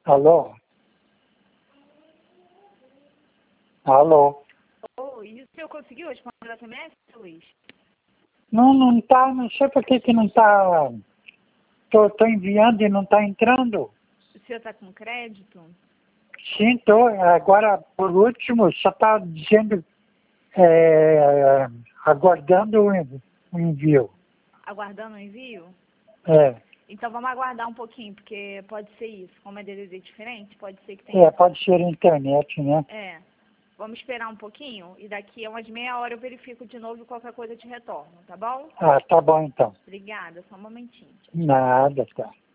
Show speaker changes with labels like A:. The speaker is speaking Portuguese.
A: Alô? Alô?
B: Oi, e o senhor conseguiu responder o SMS, Luiz?
A: Não, não tá, não sei por que não tá. Tô enviando e não tá entrando.
B: O senhor está com crédito?
A: Sim, tô. Agora, por último, só tá dizendo, aguardando o envio.
B: Aguardando o envio?
A: É,
B: Então vamos aguardar um pouquinho, porque pode ser isso. Como é DDD diferente, pode ser que tenha...
A: pode ser internet, né?
B: É. Vamos esperar um pouquinho e daqui a umas meia hora eu verifico de novo e qualquer coisa eu te retorno, tá bom?
A: Ah, tá bom então.
B: Obrigada, só um momentinho.
A: Nada, tá.